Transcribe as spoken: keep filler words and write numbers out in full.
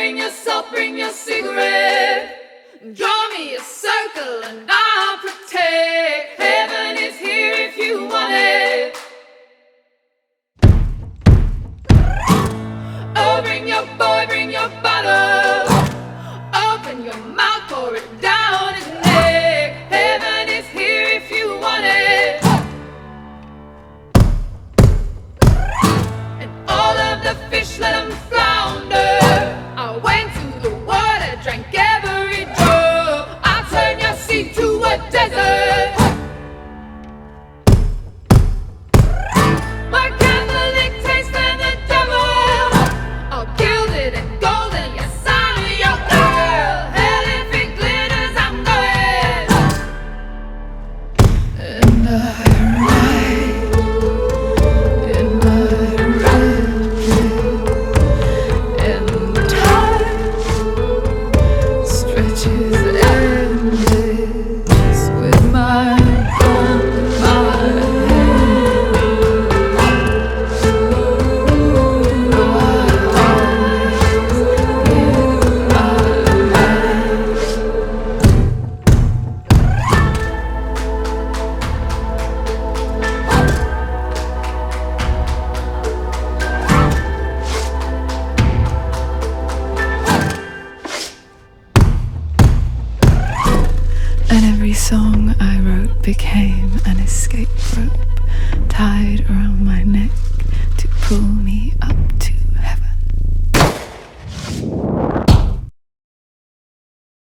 bring your salt, bring your cigarette. Draw me a circle and I'll protect. Heaven is here if you want it. Oh, bring your boy, bring your bottle. Open your mouth, pour it down his neck. Heaven is here if you want it. And all of the fish, let them flounder. I went to the water, drank every drop. I'll turn your sea to a desert. My Catholic taste than the devil. All gilded and golden, yes, I'm your girl. Hell, if it glitters, I'm going. And I ride in my red, and time stretches endless with my gun in my hand. No eyes in my hand. And every song I wrote became an escape rope tied around my neck to pull me up